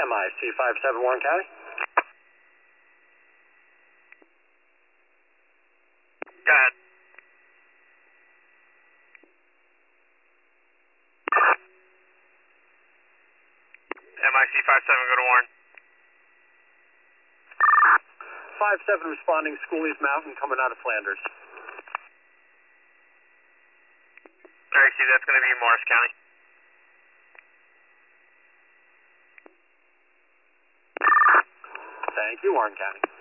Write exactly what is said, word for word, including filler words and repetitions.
M I C five seven Warren County. Go ahead. M I C five seven, go to Warren. five seven responding, Schoolies Mountain coming out of Flanders. Alright, see, that's going to be Morris County. Thank you, Warren County.